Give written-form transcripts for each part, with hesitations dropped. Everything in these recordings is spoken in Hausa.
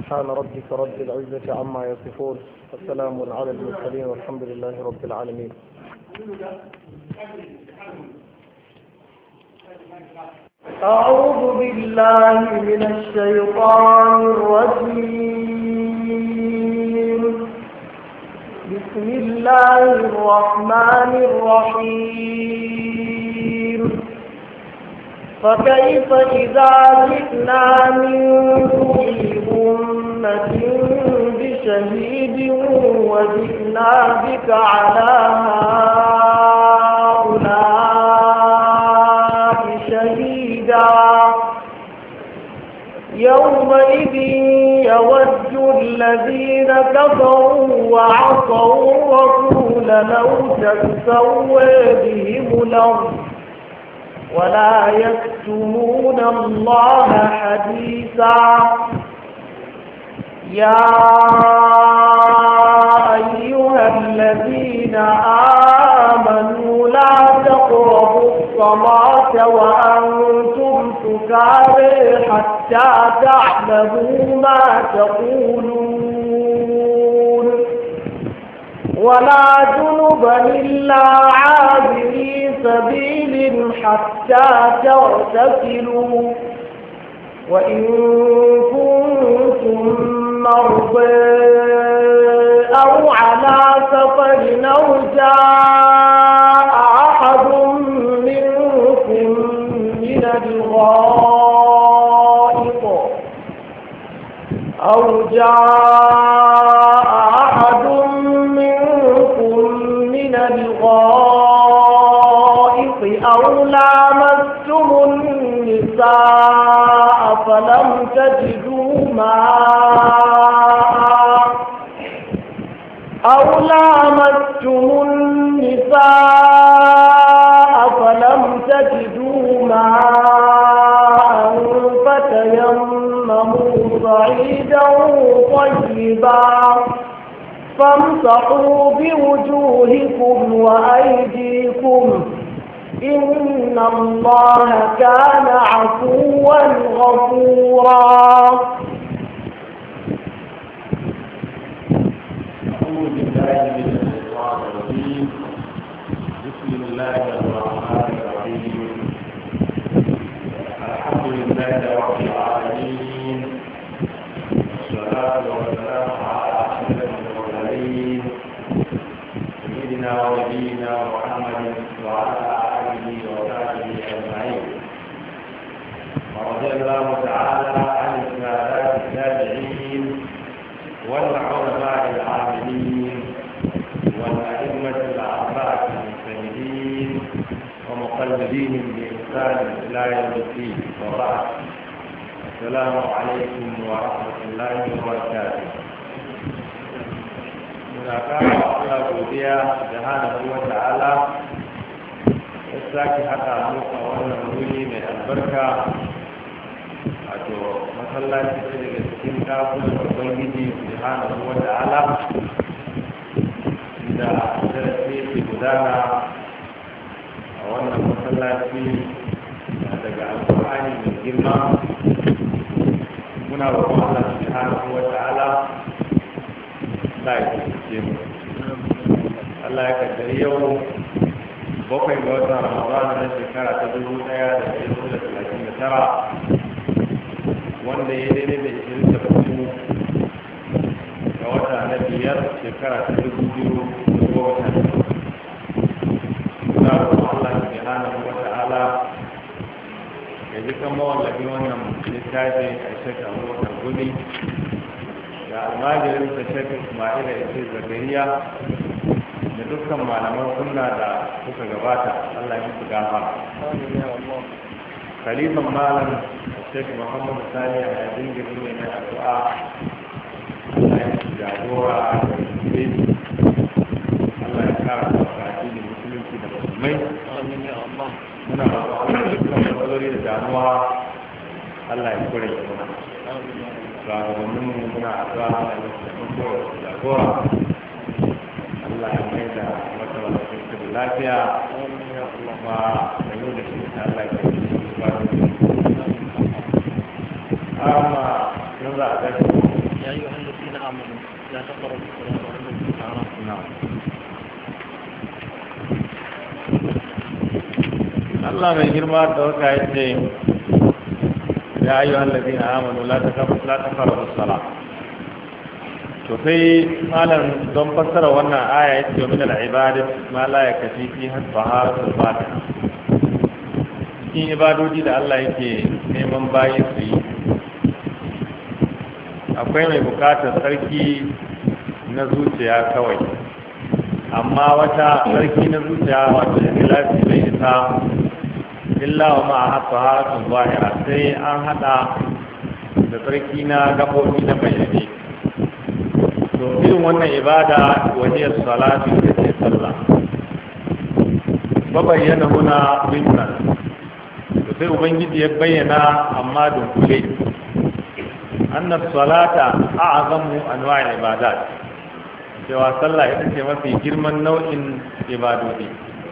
سبحان ربك رب العزة عما يصفون والسلام على المرسلين والحمد لله رب العالمين. أعوذ بالله من الشيطان الرجيم. بسم الله الرحمن الرحيم. فكيف إذا جئنا من كل أمة بشهيد وجئنا بك على هؤلاء شهيدا يومئذ يود الذين كفروا وعصوا الرسول لو تسوى بهم الأرض ولا يكتمون الله حديثا. يا أيها الذين آمنوا لا تقربوا الصلاة وأنتم سكارى حتى تعلموا ما تقولون ولا جنبا إلا عابري سبيل حتى تغتسلوا وإن كنتم مرضى أو على سفر أو جاء أحد منكم من الغائط أو جاء أحد منكم من الغائط أو لامستم النساء فلم تجدوا ماء فتيمموا صعيدا طيبا فامسحوا بوجوهكم وأيديكم إن الله كان عفوا غفورا. أعوذ بالله من الشيطان الرجيم. بسم الله الرحمن الرحيم. الحمد لله رب العالمين والصلاة والسلام على أشرف المرسلين سيدنا ونبينا محمد وعلى آله وصحبه أجمعين. ورضي الله تعالى عن السادات التابعين والعلماء العاملين والأئمة الأربعة المجتهدين ومقلديهم بإحسان إلى يوم الدين وبعد. السلام عليكم ورحمة الله وبركاته. مناقشة الله godiya subhanahu wa ta'ala ya sake haɗa muku a wannan wuri mai albarka, wato masallaci ce daga cikin ɗakunan ubangiji subhanahu wa ta'ala da darasi ke gudana a wannan masallaci daga alƙur'ani mai girma. Muna roƙon Allah subhanahu wa ta'ala Allah ya kusurce mu. Allah ya kaddari yau 7 ga watan Ramadan na shekara ta 1439 wanda ya daidai da 24 ga wata na 5 shekara ta 2010. Muna roƙon Allah subhanahu wa ta'ala ya ji kan mawallafi wannan littafi a shekar Abubakar Gumi da almajirin sa Sheikh Ismail Idris Zakariya da dukkan malaman sunna da suka gabata. Allah ya musu gafara. Khalifan malam Sheikh Muhammad Sani a yadin gari ne na addu'a. Allah ya musu jagora da musulmi. Allah ya kara sauƙaƙi da musulunci da musulmai. Muna roƙon dukkan matsaloli da damuwa Allah ya kure shi muna. Shugabanninmu muna addu'a Allah ya musu jagora. Allah ya mai da wata wadatun su da lafiya kuma da yau da shi ta Allah ya yi su ba da amma yanzu a gashi يا أيها الذين آمنوا لا تقربوا الصلاة وأنتم سكارى. نعم. الله من girma da waka yace ya ayyuhal ladina amanu la taqrabu as-salat. to sai malam don fassara wannan aya yace min al-ibadat ma la yakfi fi taharatul batin. Cikin ibadodi da Allah yake neman bayi su yi akwai mai bukatar sarki na zuciya kawai, amma wata sarki na zuciya wato ikhlasi bai isa illa wa ma'a taharatun zahira, sai an hada da sarki na gabobi na bayyane. to irin wannan ibada wajiyar salatu da ke sallah ba bayyana huna minna, to sai ubangiji ya bayyana amma dunkule annas salata a'zamu anwa'il ibadat, cewa sallah ita ce mafi girman nau'in ibadodi.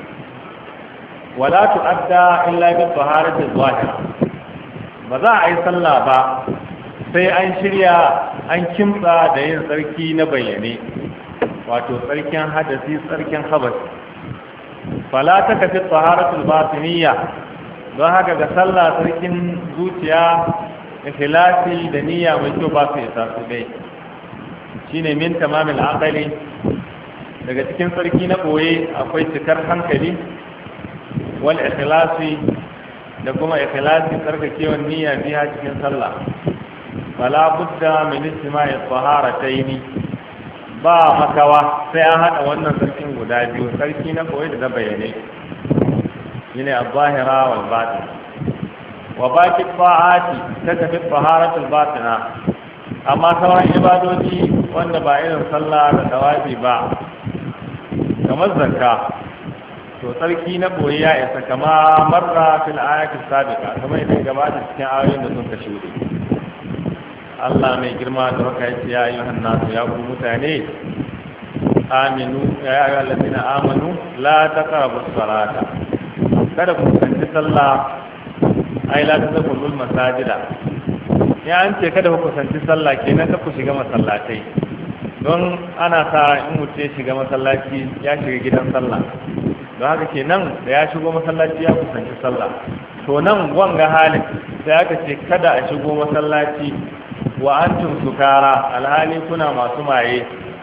wala tu'adda illa bi taharati zahira, ba za a yi sallah ba sai an shirya an kimtsa da yin tsarki na bayyane, wato tsarkin hadasi tsarkin habas. fala ta kafi taharatul batiniyya, don haka ga sallah tsarkin zuciya ikhlasi da niyya mai kyau ba su isa su dai. shine min tamamil aqali, daga cikin sarki na boye akwai cikar hankali, wal ikhlasi da kuma ikhlasi tsarkakewan niyya biya cikin sallah. fala budda min istima'i taharataini, ba makawa sai an hada wannan sarkin guda biyu, sarki na boye da na bayyane, shine az-zahira wal batin. wa baqi ta'ati takafi taharatul batina, amma sauran ibadoji wanda ba irin sallah da tawafi ba kamar zakka, to tsarki na boye ya isa, kama marra fil ayati sabiqa, kamar idan gabata cikin ayoyin da sun kashe wuri. Allah mai girma da haka yace ya ayyuhan nasu, ya ku mutane, aminu ya ayyuhal ladina amanu la taqrabus salata, kada ku kusanci sallah, ai la tadkhulul masajida. ya an ce kada ku kusanci sallah kenan ka ku shiga masallatai, don ana sa in mutum ya shiga masallaci ya shiga gidan sallah, don haka kenan da ya shigo masallaci ya kusanci sallah. to nan wanga halin sai aka ce kada a shigo masallaci wa antum sukara, alhali kuna masu maye,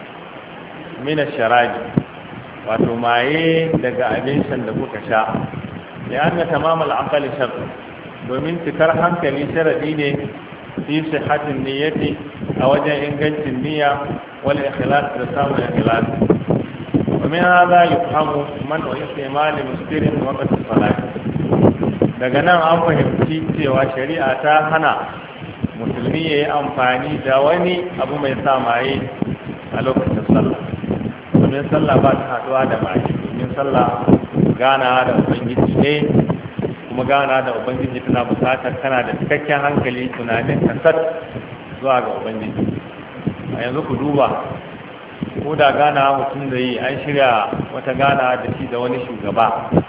mina sharabi, wato maye daga abin shan da kuka sha. ya anna tamamal aqali shart, domin cikar hankali sharadi ne fi sihhatin niyyati, a wajen ingancin niyya wal ikhlas da samun ikhlas. wa min hadha yufhamu man istimal muskirin waqt as-salat. daga nan an fahimci cewa shari'a ta hana musulmi ya yi amfani da wani abu mai sa maye a lokacin sallah, domin sallah ba ta haɗuwa da maye, domin sallah gana da ubangiji ne, kuma gana da ubangiji tana bukatar kana da cikakken hankali, tunanin kasar zuwa ga ubangiji. a yanzu ku duba, ko da gana mutum da yi an shirya wata gana da shi da wani shugaba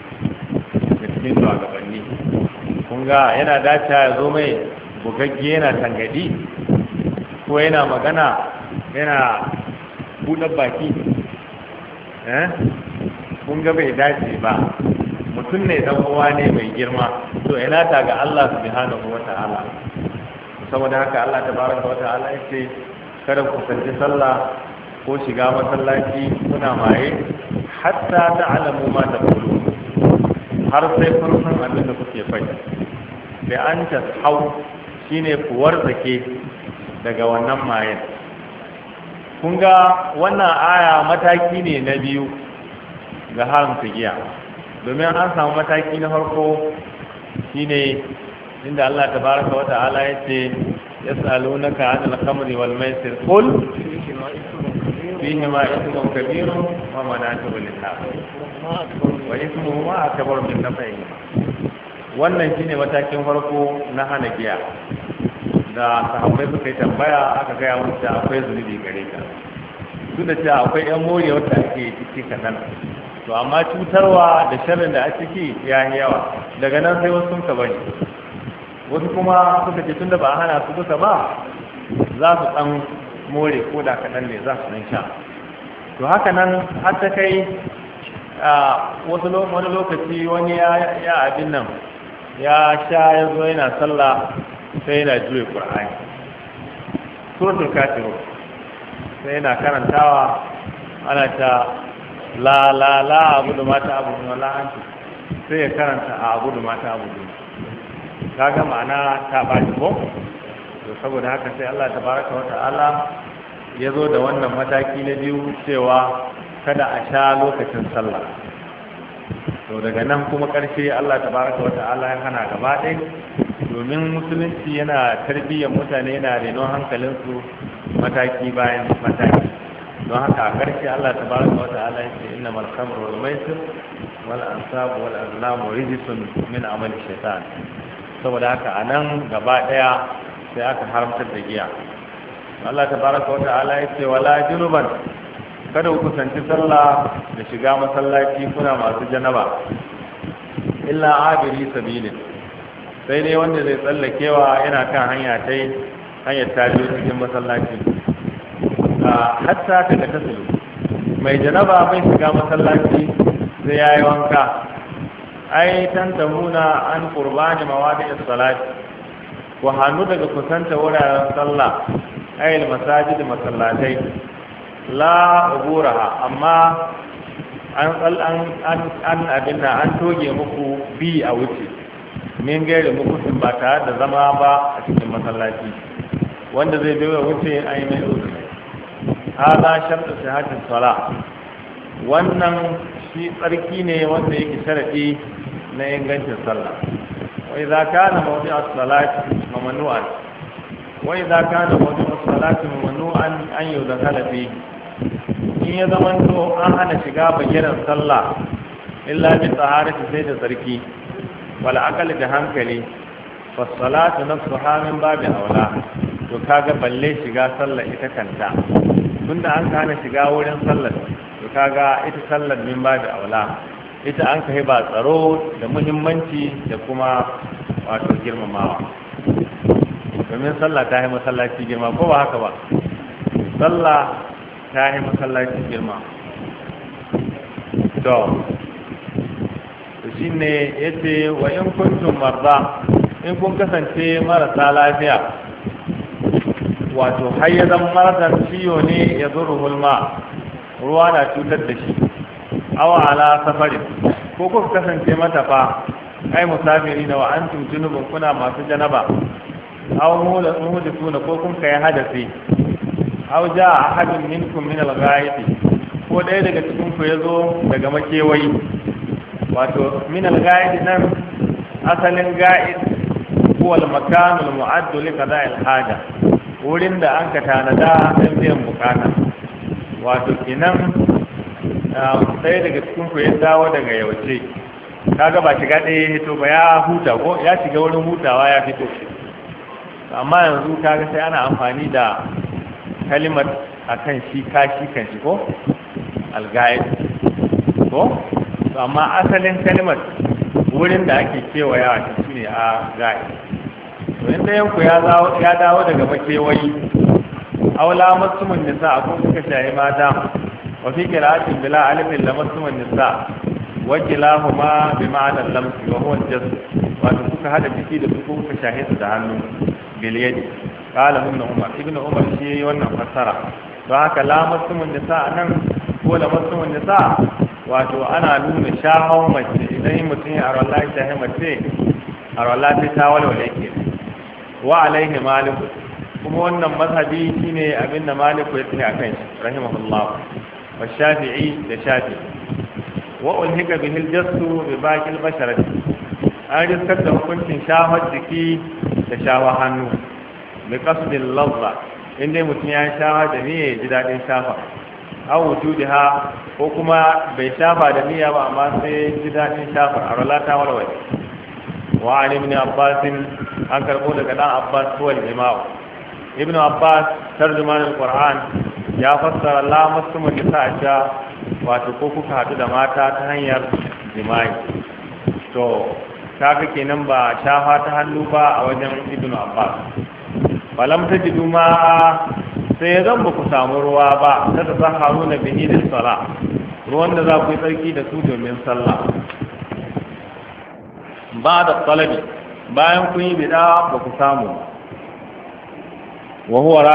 da cikin shugabanni, kun ga yana dace ya zo mai bugagge yana tangadi, ko yana magana yana buɗe baki, kun ga bai dace ba. mutum ne dan uwa ne mai girma, to ina ta ga Allah subhanahu wata'ala. saboda haka Allah tabaraka wata'ala yace kada ku kusanci sallah ko shiga masallaci kuna maye hatta ta'lamu ma taqulun, har sai kun san abin da kuke faɗi. da an tasau shine ku warzake daga wannan mayen. kun ga wannan aya mataki ne na biyu ga haramta giya, domin an samu mataki na farko shine inda Allah tabaraka wa ta'ala yace yas'alunaka 'anil khamri wal maisir qul fihima ithmun kabirun wa manafi'u lin-nas wa ithmuhuma akbar min naf'ihima. wannan shine matakin farko na hana giya, da sahabbai suka yi tambaya aka gaya musu da akwai zunubi gare ka, duk da cewa akwai yan more wanda ake ciki kaɗan, to amma cutarwa da sharrin da a ciki ya yi yawa. daga nan sai wasu sun ka bari, wasu kuma suka ce tunda ba a hana su duka ba za su ɗan more ko da kaɗan ne za su ɗan sha. To haka nan har ta kai wani lokaci wani ya abin nan ya sha ya zo yana sallah sai yana juye ƙur'ani suratul kafirun sai yana karantawa ana ta la abudu mata abudu wala antu sai ya karanta a abudu mata abudu kaga ma'ana ta baci ko to saboda haka sai Allah tabaraka wa ta'ala ya zo da wannan mataki na biyu cewa kada a sha lokacin sallah. To daga nan kuma ƙarshe Allah tabaraka wa ta'ala ya hana gaba ɗaya domin musulunci yana tarbiyyar mutane yana renon hankalinsu mataki bayan mataki. Don haka a ƙarshe Allah tabaraka wa ta'ala ya ce innamal khamru wal maisir wal ansabu wal azlamu rijsun min amali shaitan. Saboda haka a nan gaba ɗaya sai aka haramtar da giya. Allah tabaraka wa ta'ala ya ce wala junuban, kada ku kusanci sallah da shiga masallaci kuna masu janaba illa abiri sabilin, sai dai wanda zai tsallakewa yana kan hanyar tabiyo cikin masallaci. Hatta ta ga tasulu mai janaba bai shiga masallaci sai yayi wanka. Ai tantamuna an qurbani mawadi'is salati, ku hannu daga kusanta wuraren sallah ayil masajid masallatai la uburaha, amma an abinda an toge muku bi a wuce min gairi muku ba tare da zama ba a cikin masallaci. Wanda zai bai wuce an yi mai uzuri. hada shartu sihatin sala, wannan shi tsarki ne wanda yake sharadi na ingancin sallah. Wa idza kana mawdi'us salati mamnu'an وإذا كان موضوع الصلاة ممنوعا أن يدخل فيه إن يزمنتو أنا شغاب جرى صلى إلا بالطهارة سيد تركي والعقل جهنكلي فالصلاة نفسها من باب أولى وكاغا بلي شغا صلى إتكنتا tunda an hana shiga wurin sallar to kaga ita sallar min ba da aula ita an kai ba tsaro da muhimmanci da kuma wato girmamawa. Domin sallah ta yi masallaci girma ko ba haka ba, sallah ta yi masallaci girma. To shi ne ya ce wa in kuntum marda, in kun kasance marasa lafiya, wato har ya zama marasar ciwo ne ya zuru hulma, ruwa na cutar da shi, awa ala safarin, ko kuka kasance matafa, ai musafiri na wa antum junubun kuna masu janaba, aw muhdithuna ko kun kai hadasi, aw jaa ahadun minkum min al-ghaib, ko dai daga cikin ku yazo daga makewayi. Wato min al-ghaib nan asalin ga'id huwa al-makan al-mu'add li qada'i al-haja, wurin da an ka tanada don biyan bukata. Wato kinan sai daga cikin ku ya dawo daga yawace, kaga ba shiga ɗaya ya hito ba, ya huta ko ya shiga wurin hutawa ya fito. Amma yanzu kaga sai ana amfani da kalimar akan shi kashi kan shi ko algayid ko, amma asalin kalimar wurin da ake kewayawa shi ne a gayid. To inda yanku ya dawo daga makewayi, aula masumun nisa ko kuka shayi mata, wa fi qira'atin bila alifin la masumun nisa wa kilahuma bi ma'anar lamsi wa huwa al-jazm, wato kuka hada ciki da su kuka shahi su da hannu biliyadi. Kala ibn umar shi wannan fassara. Don haka la masumun nisa nan ko la masumun nisa wato ana nuna shahon mace, idan mutum ya arwala ya shahi mace, arwala ta walwale ke. Wa alaihi malik, kuma wannan mazhabi shine abinda malik ya tafi akan shi rahimahullah, wa shafi'i da shafi'i. Wa ulhika bihi al-jassu bi baqi al-basharati, an riskar da hukuncin shahar jiki da shawa hannu bi qasdil lazza, inda mutum ya shafa da niyya ya ji dadin shafa, aw wujudiha ko kuma bai shafa da niyya ba amma sai ji dadin shafa, arwala ta walwale. Wa ali ibn abbas, an karbo daga dan abbas ko al-imam ibn abbas tarjuman al-qur'an, ya fassara la masumu nisa, wato ko kuka hadu da mata ta hanyar jima'i. To kaga kenan ba shafa ta hannu ba a wajen ibn abbas. Balam tajidu ma sai zan ba ku samu ruwa ba ta ta haru na bihi da sala ruwan da za ku yi tsarki da su domin sallah ba da talabi bayan kun yi bida ba ku samu wa huwa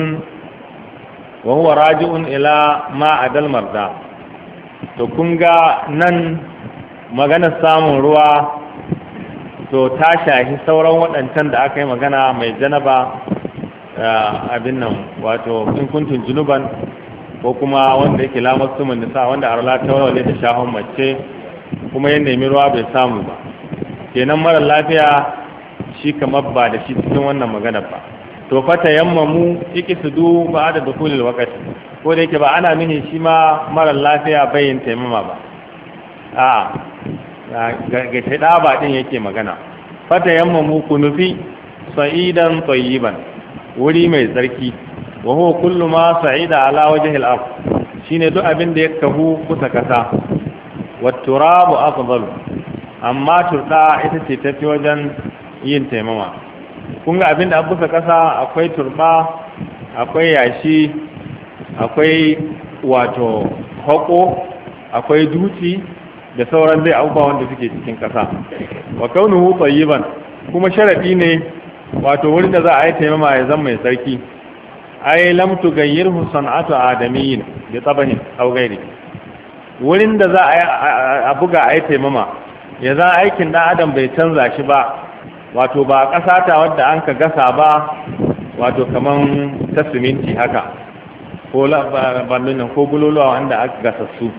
raji'un ila ma adal marda to kun ga nan maganar samun ruwa to ta shahi sauran waɗancan da aka yi magana mai janaba abin nan wato in kuntun junuban ko kuma wanda yake lamar su nisa wanda arla ta warware da shahon mace kuma ya nemi ruwa bai samu ba kenan mara lafiya shi kamar ba da shi cikin wannan magana ba to fata yammamu ikisudu ba da dukulil wakati ko da yake ba ana nuni shi ma mara lafiya bayin taimama ba ga taida ba din yake magana fata yammamu ku nufi sa'idan tayyiban wuri mai tsarki wa huwa kullu ma sa'ida ala wajhi al-ard shine duk abin da ya kahu kusa kasa wa turabu afdal amma turda ita ce tafi wajen yin taimama kun ga abin da an kusa kasa akwai turba akwai yashi akwai wato hako akwai duti da sauran zai abubuwa wanda suke cikin kasa wa kaunuhu tayyiban kuma sharadi ne wato wurin da za a yi taimama ya zama mai tsarki ai lam tughayyirhu san'atu adamiyyin bi tabahin aw ghairi wurin da za a buga a yi taimama ya za aikin dan adam bai canza shi ba wato ba ƙasa ta wadda an ka gasa ba wato kaman ta siminti haka ko bandun ko bululuwa wanda aka gasa su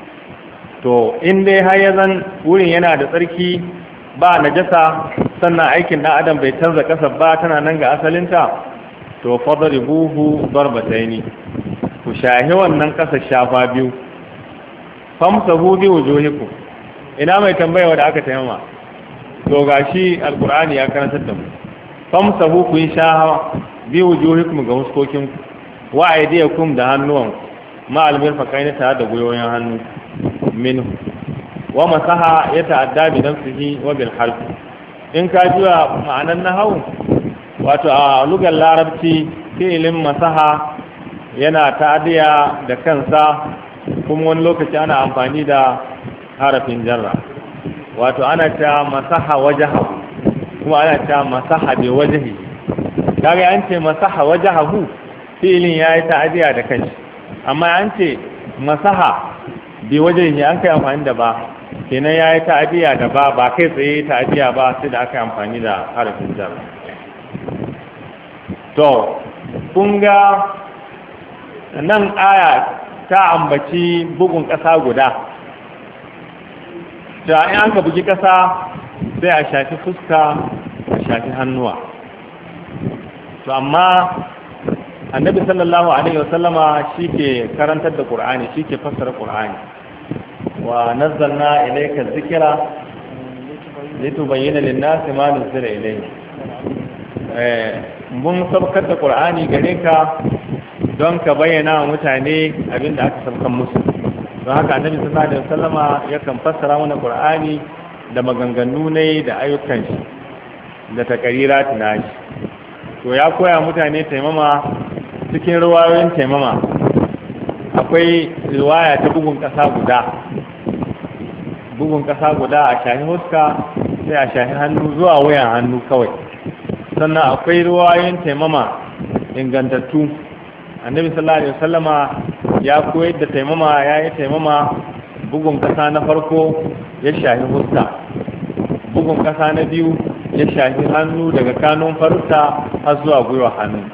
to in dai har ya zan wurin yana da tsarki ba najasa sannan aikin dan adam bai canza kasar ba tana nan ga asalinta to fadribuhu darbataini ku shahi wannan kasar shafa biyu famsahu bi wujuhikum ina mai tambaya wanda aka taimama to gashi alqur'ani ya karantar da mu famsahu ku shaha bi wujuhikum ga huskokin wa aydiyakum da hannuwan ma almirfaqaini tare da goyoyin hannu minhu wa masaha ya ta'adda bi nafsihi wa bil harf in ka jiwa ma'anan nahwu wato a lugar larabci fi'ilin masaha yana ta'addiya da kansa kuma wani lokaci ana amfani da harafin jarra wato ana ta masaha wajhahu kuma ana ta masaha bi wajhi kaga an ce masaha wajhahu fi'ilin yayi ta'addiya da kanshi amma an ce masaha bi wajhi an kai amfani da ba kenan ya yi ta'adiyya da ba kai tsaye ta'adiyya ba sai da aka yi amfani da harafin jar to kun ga nan aya ta ambaci bugun ƙasa guda da in an ka bugi ƙasa sai a shafi fuska a shafi hannuwa to amma annabi sallallahu alaihi wasallama shi ke karantar da ƙur'ani shi ke fassara ƙur'ani wa nazzalna ilayka dhikra litubayyana lin-nasi ma nuzila ilayhi mun sabkar da qur'ani gare ka don ka bayyana wa mutane abinda aka sabkan musu don haka annabi sallallahu alaihi wasallama yakan fassara mana qur'ani da maganganu ne da ayyukan shi da takarirat nashi to ya koya mutane taimama cikin riwayoyin taimama akwai riwaya ta bugun ƙasa guda a shahi huska sai a shahi hannu zuwa wuyan hannu kawai sannan akwai riwayoyin taimama ingantattu annabi sallallahu alaihi wasallama ya koyar da taimama ya yi taimama bugun ƙasa na farko ya shahi huska bugun ƙasa na biyu ya shahi hannu daga kanun farta har zuwa gwiwa hannu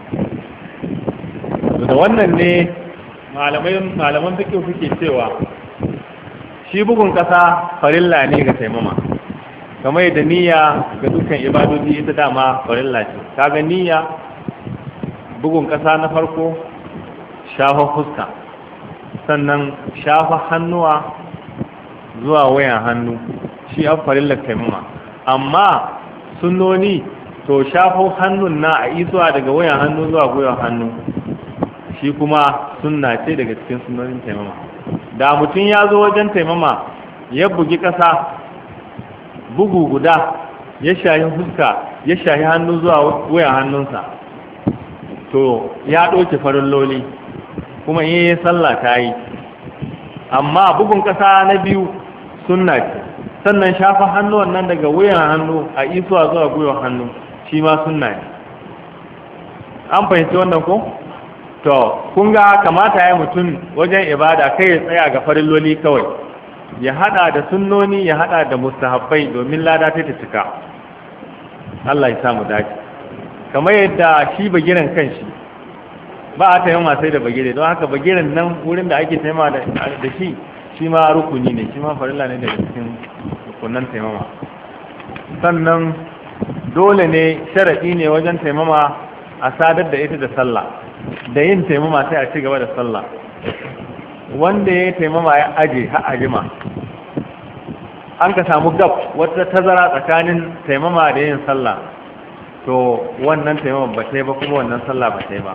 da wannan ne malaman fiqh suke cewa shi bugun kasa farilla ne ga taimama kamar yadda niyya ga dukkan ibadoji ita dama farilla ce kaga niyya bugun kasa na farko shafa fuska sannan shafa hannuwa zuwa wayan hannu shi a farillar taimama amma sunnoni to shafo hannun na a isuwa daga wayan hannu zuwa gwiwan hannu shi kuma sunna ce daga cikin sunnonin taimama da mutum ya zo wajen taimama ya bugi ƙasa bugu guda ya shahi fuska ya shahi hannu zuwa wayan hannunsa to ya ɗauke farilloli kuma in yi sallah ta yi. Amma bugun ƙasa na biyu sunna ce, sannan shafa hannuwan nan daga wuyan hannu a isuwa zuwa gwiwan hannu shi ma sunna ne. An fahimci wannan ko? To kun ga kamata ya mutum wajen ibada kai ya tsaya ga farilloli kawai, ya hada da sunnoni ya hada da mustahabbai domin lada ta cika. Allah ya samu dace. Kamar yadda shi bagiren kanshi ba a taimama sai da bagire, don haka bagiren nan wurin da ake taimama da shi ma rukuni ne, shi ma farilla ne daga cikin rukunan taimama. Sannan dole ne sharaɗi ne wajen taimama a sadar da ita da sallah, da yin taimama sai a ci gaba da sallah. Wanda ya taimama ya aje har ajima an ka samu gab wata tazara tsakanin taimama da yin sallah, to wannan taimama ba ta yi ba kuma wannan sallah ba ta yi ba.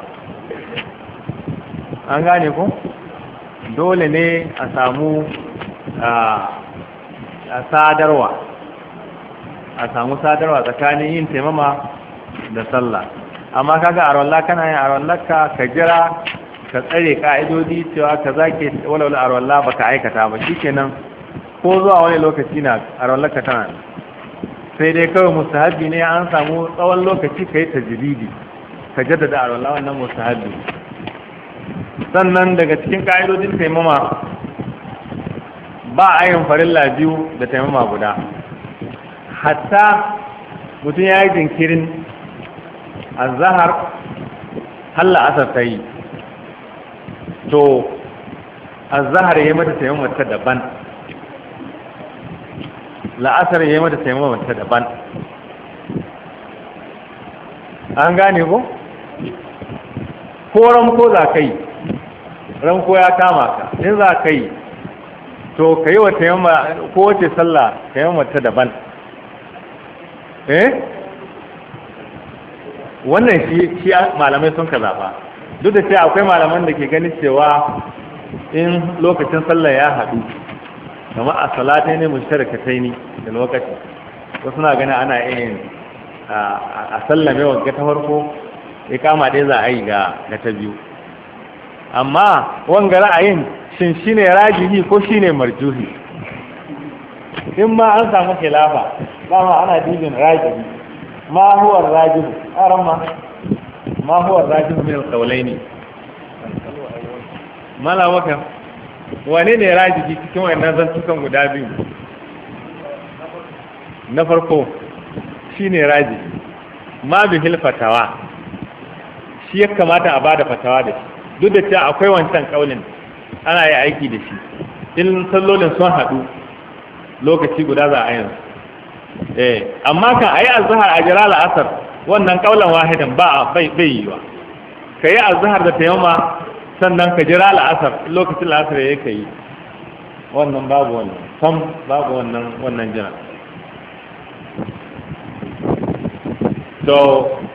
An gane ku? Dole ne a samu sadarwa tsakanin yin taimama da sallah. Amma kaga arwallah kana yin arwallarka ka jira ka tsare ka'idodi cewa ka zake walwala arwallah baka aikata ba, shikenan ko zuwa wani lokaci na arwallarka tana, sai dai kawai mustahabi ne an samu tsawon lokaci kai tajdidi ka jaddada arwallah, wannan mustahabi. Sannan daga cikin ka'idodin taimama ba a yin farilla biyu da taimama guda, hatta mutum ya yi jinkirin azahar halla asar ta yi, to azahar ya yi mata taimama ta daban, la'asar ya yi mata taimama ta daban. An gane ko? Ko ranko za ka yi, ranko ya kama ka, in za ka yi to ka yi wa taimama ko wace sallah taimama ta daban. Wannan shi malamai sun ka zaɓa, duk da cewa akwai malaman da ke ganin cewa in lokacin sallah ya haɗu kamar a salatai ne musharakatai ne da lokaci, wasu na gani ana yin a sallame wa ta farko ya kama ɗaya za a yi ga ta biyu. Amma wanga ra'ayin shin shine rajihi ko shine marjuhi? In ma an samu khilafa dama ana dibin rajihi, ma huwa rajihu arama, ma huwa rajihu min al-qawlaini. Mala waka wane ne rajihi cikin wannan zantukan guda biyu? Na farko shine rajihi, ma bihil fatawa, shi ya kamata a bada fatawa da shi, duk da cewa akwai wancan kaulin ana yi aiki da shi in sallolin sun haɗu lokaci guda za a yin. Amma kan a yi azhar a jira la'asar wannan kaulan wahidan bai yi wa, ka yi azhar da taimama sannan ka jira la'asar lokacin la'asar ya ka yi, wannan babu wannan sam, babu wannan jira. To